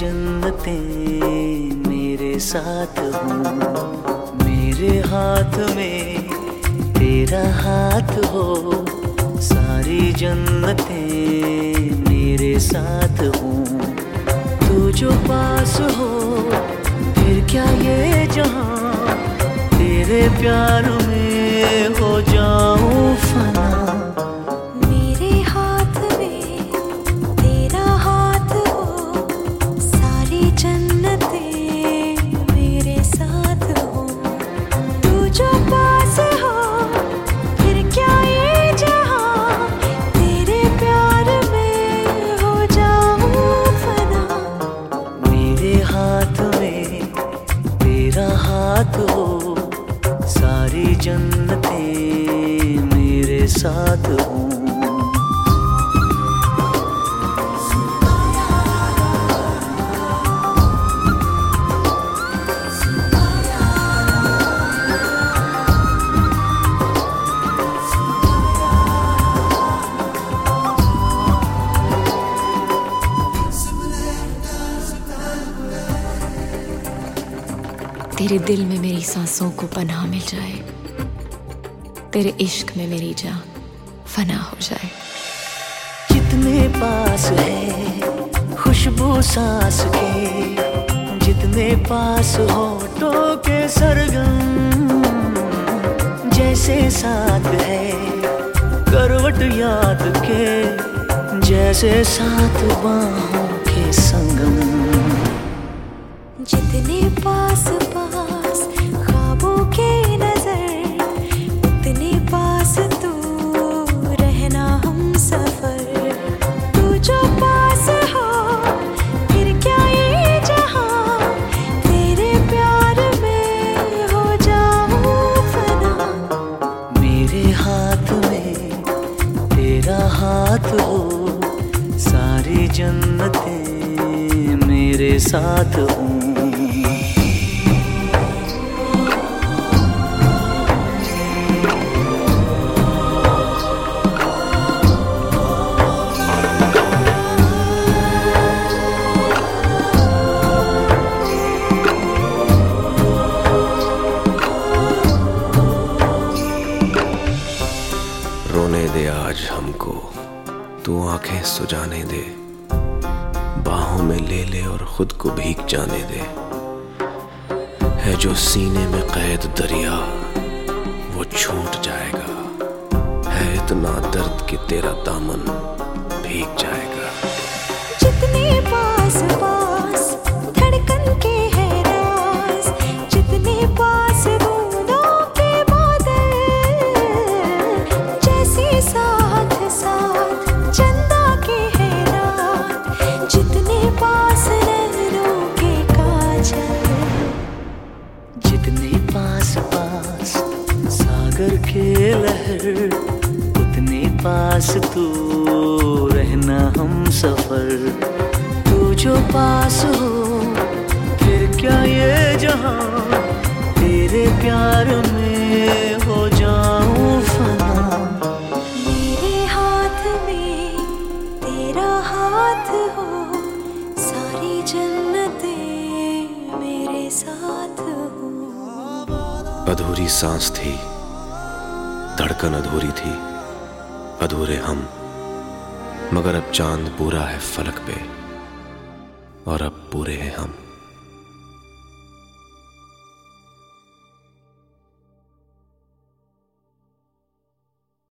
जन्नतें मेरे साथ हो, मेरे हाथ में तेरा हाथ हो। सारी जन्नतें मेरे साथ हो, तू जो पास हो फिर क्या ये जहां, तेरे प्यार में हो जाऊं फना। हो सारी जन्नतें मेरे साथ हो। तेरे दिल में मेरी सांसों को पनाह मिल जाए, तेरे इश्क में मेरी जान फना हो जाए। जितने पास है खुशबू सांस के, जितने पास होठों के सरगम, जैसे साथ है करवट याद के, जैसे साथ बाहों के संगम। जितने पास पास ख्वाबों के नजर, उतने पास तू रहना हम सफर। तू जो पास हो फिर क्या ये जहां, तेरे प्यार में हो जाऊं फना। मेरे हाथ में तेरा हाथ हो, सारी जन्नतें मेरे साथ हो। रोने दे आज हमको, तू आंखें सुजाने दे, बाहों में ले ले और खुद को भीग जाने दे। है जो सीने में कैद दरिया वो छूट जाएगा, है इतना दर्द कि तेरा दामन भीग जाएगा। जितने पास पास धड़कन के है राज, जितने पास बूंदों के बादल, जैसे साथ साथ चंदा के है रात, जितने पास नैनों के काजल। जितने पास पास सागर के लहर, उतने पास तू रहना हम सफर। तू जो पास हो फिर क्या ये जहां, तेरे प्यार में हो जाऊं फना। मेरे हाथ में तेरा हाथ हो, सारी जन्नतें मेरे साथ हो। अधूरी सांस थी, धड़कन अधूरी थी, अधूरे हम, मगर अब चांद पूरा है फलक पे और अब पूरे हैं हम।